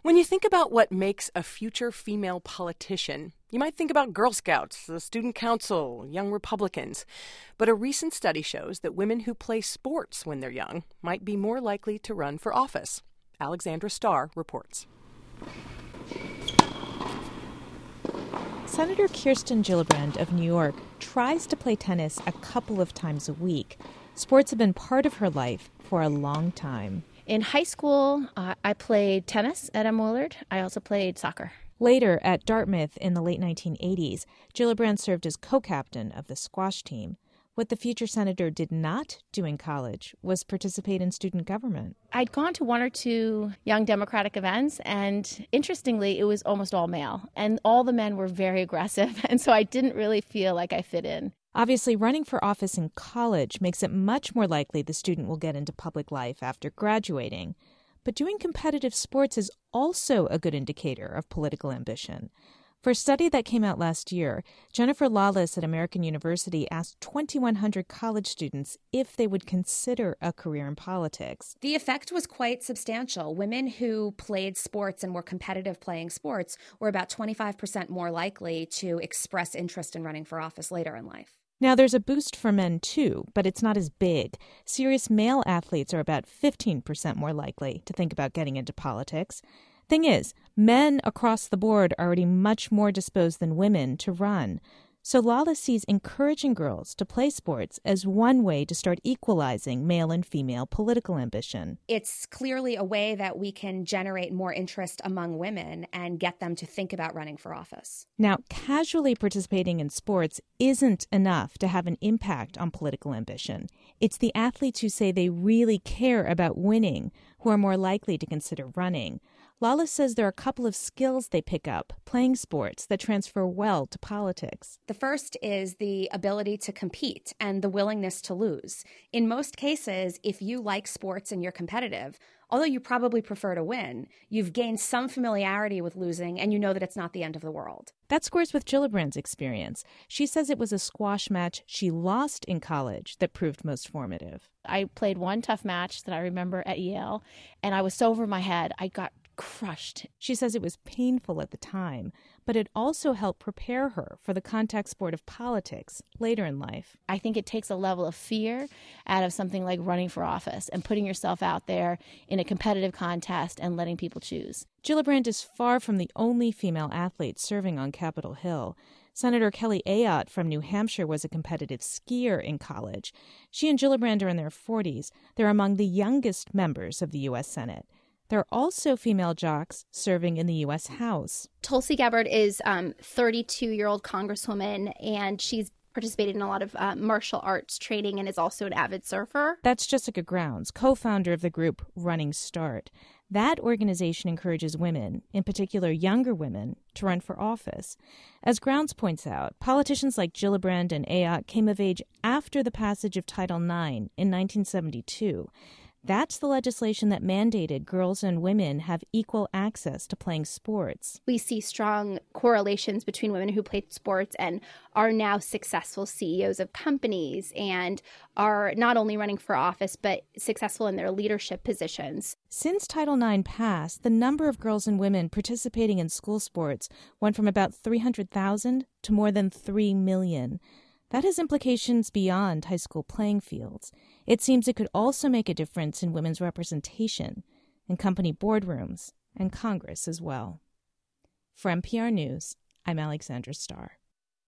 When you think about what makes a future female politician, you might think about Girl Scouts, the Student Council, Young Republicans. But a recent study shows that women who play sports when they're young might be more likely to run for office. Alexandra Starr reports. Senator Kirsten Gillibrand of New York tries to play tennis a couple of times a week. Sports have been part of her life for a long time. In high school, I played tennis at M. Willard. I also played soccer. Later, at Dartmouth in the late 1980s, Gillibrand served as co-captain of the squash team. What the future senator did not do in college was participate in student government. I'd gone to one or two Young Democratic events, and interestingly, it was almost all male. And all the men were very aggressive, and so I didn't really feel like I fit in. Obviously, running for office in college makes it much more likely the student will get into public life after graduating. But doing competitive sports is also a good indicator of political ambition. For a study that came out last year, Jennifer Lawless at American University asked 2,100 college students if they would consider a career in politics. The effect was quite substantial. Women who played sports and were competitive playing sports were about 25% more likely to express interest in running for office later in life. Now, there's a boost for men, too, but it's not as big. Serious male athletes are about 15% more likely to think about getting into politics. Thing is, men across the board are already much more disposed than women to run. So Lawless sees encouraging girls to play sports as one way to start equalizing male and female political ambition. It's clearly a way that we can generate more interest among women and get them to think about running for office. Now, casually participating in sports isn't enough to have an impact on political ambition. It's the athletes who say they really care about winning who are more likely to consider running. Lawless says there are a couple of skills they pick up playing sports that transfer well to politics. The first is the ability to compete and the willingness to lose. In most cases, if you like sports and you're competitive, although you probably prefer to win, you've gained some familiarity with losing and you know that it's not the end of the world. That scores with Gillibrand's experience. She says it was a squash match she lost in college that proved most formative. I played one tough match that I remember at Yale, and I was so over my head, I got crushed. She says it was painful at the time, but it also helped prepare her for the contact sport of politics later in life. I think it takes a level of fear out of something like running for office and putting yourself out there in a competitive contest and letting people choose. Gillibrand is far from the only female athlete serving on Capitol Hill. Senator Kelly Ayotte from New Hampshire was a competitive skier in college. She and Gillibrand are in their 40s. They're among the youngest members of the U.S. Senate. There are also female jocks serving in the U.S. House. Tulsi Gabbard is a 32-year-old congresswoman, and she's participated in a lot of martial arts training and is also an avid surfer. That's Jessica Grounds, co-founder of the group Running Start. That organization encourages women, in particular younger women, to run for office. As Grounds points out, politicians like Gillibrand and Ayotte came of age after the passage of Title IX in 1972. That's the legislation that mandated girls and women have equal access to playing sports. We see strong correlations between women who played sports and are now successful CEOs of companies and are not only running for office, but successful in their leadership positions. Since Title IX passed, the number of girls and women participating in school sports went from about 300,000 to more than 3 million. That has implications beyond high school playing fields. It seems it could also make a difference in women's representation, in company boardrooms, and Congress as well. For NPR News, I'm Alexandra Starr.